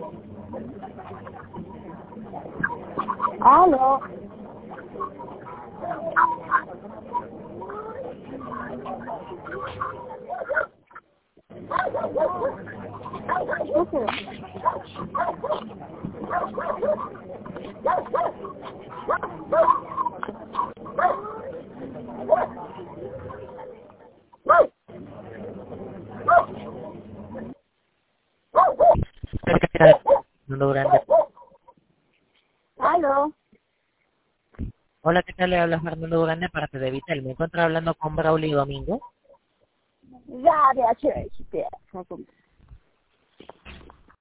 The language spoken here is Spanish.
Aló. Mundo Grande. Aló. Hola, ¿qué tal? Le habla Fernando Grande, parte de Vitel. Me encuentro hablando con Braulio Domingo. Ya, de hacer,